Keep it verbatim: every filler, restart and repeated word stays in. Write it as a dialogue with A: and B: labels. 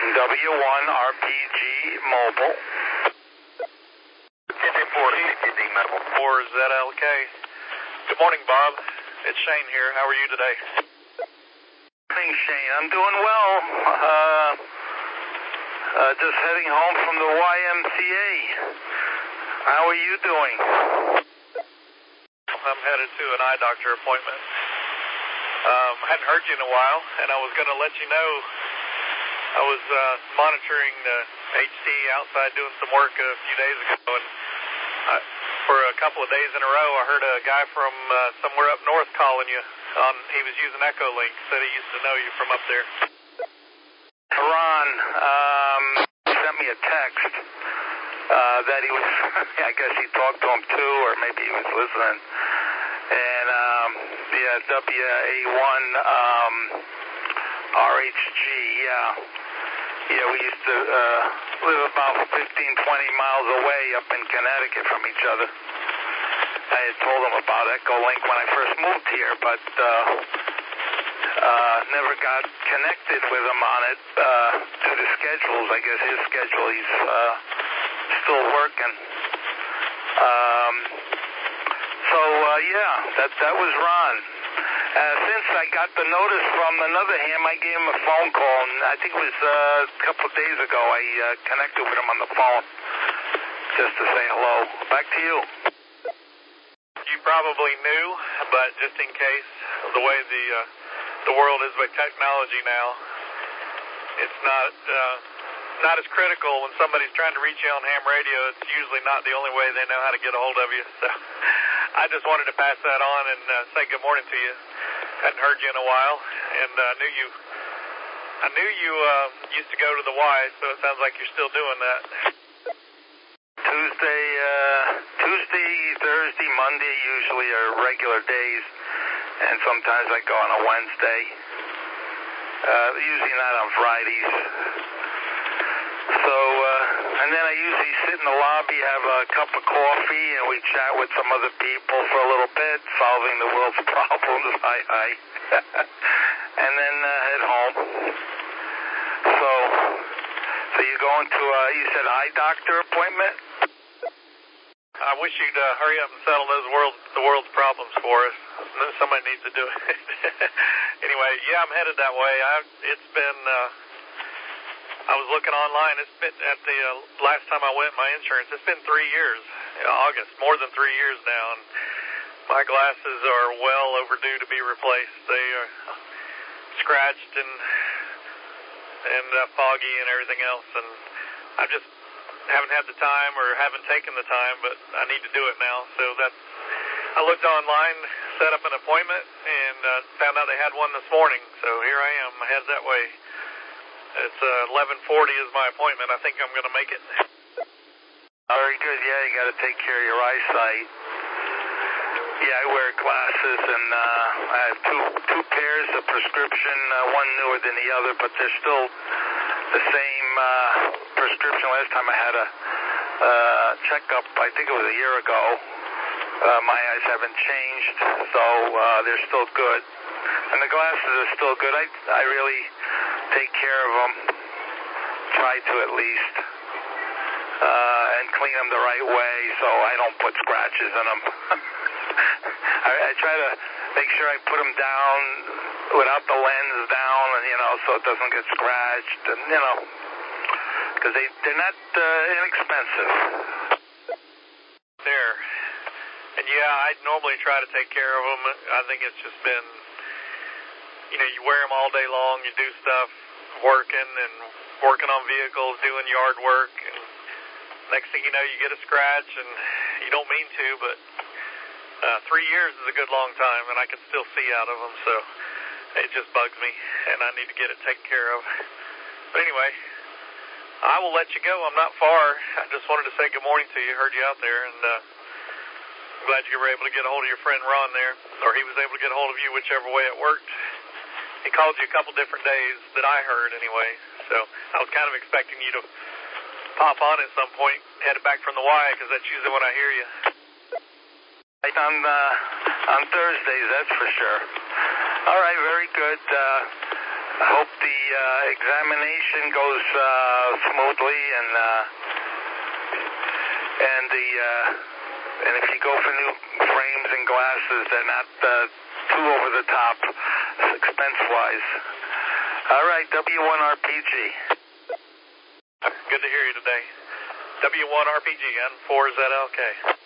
A: W one R P G Mobile. fifty-four R P G Mobile.
B: four Z L K. Good morning, Bob. It's Shane here. How are you today?
A: Good morning, Shane. I'm doing well. Uh, uh, just heading home from the Y M C A. How are you doing?
B: I'm headed to an eye doctor appointment. Um, I hadn't heard you in a while, and I was going to let you know I was uh, monitoring the H D outside doing some work a few days ago, and I, for a couple of days in a row, I heard a guy from uh, somewhere up north calling you. On, he was using Echolink, said he used to know you from up there.
A: Ron um, sent me a text uh, that he was, I guess he talked to him too, or maybe he was listening. And um, yeah, W A one um, R H G, yeah. Yeah, we used to uh, live about fifteen, twenty miles away up in Connecticut from each other. I had told him about Echolink when I first moved here, but uh, uh, never got connected with him on it uh, due to schedules. I guess his schedule, he's uh, still working. Um, so, uh, yeah, that that was Ron. Uh, since I got the notice from another ham, I gave him a phone call, and I think it was uh, a couple of days ago I uh, connected with him on the phone just to say hello. Back to you.
B: You probably knew, but just in case, the way the uh, the world is with technology now, it's not uh, not as critical when somebody's trying to reach you on ham radio. It's usually not the only way they know how to get a hold of you. So I just wanted to pass that on and uh, say good morning to you. Hadn't heard you in a while, and I uh, knew you. I knew you uh, used to go to the Y, so it sounds like you're still doing that.
A: Tuesday, uh, Tuesday, Thursday, Monday usually are regular days, and sometimes I go on a Wednesday. Uh, usually not on Fridays. So, uh, and then I usually sit in the lobby, have a cup of coffee, and we chat with some other people for a little bit, solving the world's problems. Hi, hi. And then uh, head home. So, so you're going to, uh, you said eye doctor appointment?
B: I wish you'd uh, hurry up and settle those world, the world's problems for us. Somebody needs to do it. Anyway, yeah, I'm headed that way. I, it's been, uh, I was looking online. It's been, at the uh, last time I went, my insurance, it's been three years, August, more than three years now, and my glasses are well overdue to be replaced. They are scratched and, and uh, foggy and everything else, and I just haven't had the time or haven't taken the time, but I need to do it now. So that's, I looked online, set up an appointment, and uh, found out they had one this morning. So here I am, I head that way. It's uh, eleven forty is my appointment. I think I'm going to make it.
A: Very good. Yeah, you got to take care of your eyesight. Yeah, I wear glasses, and uh, I have two two pairs of prescription, uh, one newer than the other, but they're still the same uh, prescription. Last time I had a uh, checkup, I think it was a year ago. Uh, my eyes haven't changed, so uh, they're still good. And the glasses are still good. I, I really take care of them, try to at least, uh, and clean them the right way so I don't put scratches in them. I, I try to make sure I put them down without the lens down, and you know, so it doesn't get scratched, and you know, because they they're not uh, inexpensive.
B: There, and yeah, I normally try to take care of them. I think it's just been, you know, you wear them all day long, you do stuff, working and working on vehicles, doing yard work, and next thing you know, you get a scratch, and you don't mean to, but uh, three years is a good long time, and I can still see out of them, so it just bugs me, and I need to get it taken care of. But anyway, I will let you go. I'm not far. I just wanted to say good morning to you. Heard you out there, and uh, I'm glad you were able to get a hold of your friend Ron there, or he was able to get a hold of you, whichever way it worked. He called you a couple different days that I heard anyway, so I was kind of expecting you to pop on at some point, headed back from the Y, because that's usually when I hear you.
A: On, uh, on Thursdays, that's for sure. All right, very good. Uh, I hope the uh, examination goes uh, smoothly, and uh, and the uh, and if you go for new frames and glasses, they're not uh, too over the top expense-wise. All right, W one R P G.
B: Good to hear you today. W one R P G and four Z L K.